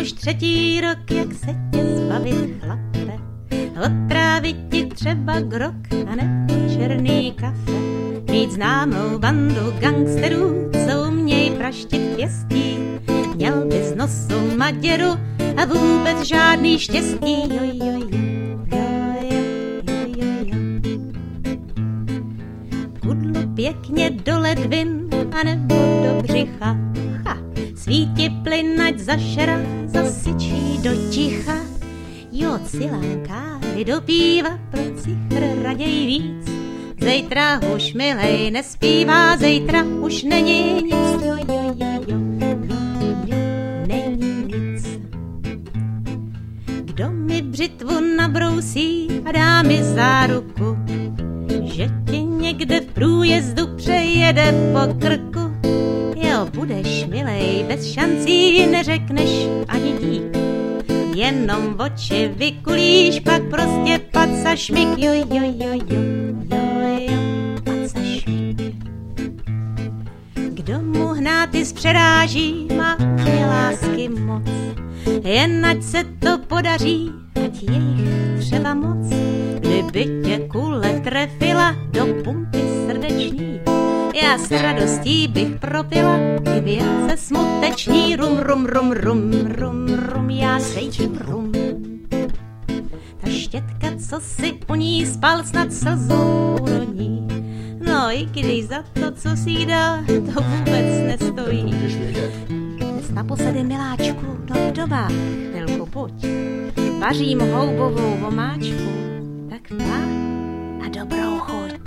už 3. rok, jak se tě zbavit, chlape. Otrávit ti třeba grok a nebo černý kafe. Mít známou bandu gangsterů, co uměj praštit pěstí. Měl by z nosu maděru a vůbec žádný štěstí. Kudlu pěkně do ledvin a nebo do břicha. Svíti plyn, ať zašera, zasyčí do ticha. Jo, cilánkáry do píva, pro cichr raději víc. Zejtra už milej nespívá, zejtra už není nic. Není nic. Kdo mi břitvu nabrousí a dá mi záruku, že ti někde v průjezdu přejede po krku. Jo, budeš milej, bez šancí neřekneš ani dík. Jenom oči vykulíš, pak prostě paca šmik. Kdo mu hnáty zpřeráží, má mě lásky moc. Jen ať se to podaří, ať je jich třeba moc. Kdyby tě kule trefila do pumpy srdeční, já s radostí bych propila i věce smuteční. Rum, rum, rum, rum, rum, rum, já sejčím rum. Ta štětka, co si u ní spal, snad slzu urodí. No i když za to, co si jí dal, to vůbec nestojí. Dnes naposledy, miláčku, no doma, chvilku pojď. Vařím houbovou vomáčku, tak má a dobrou chuť.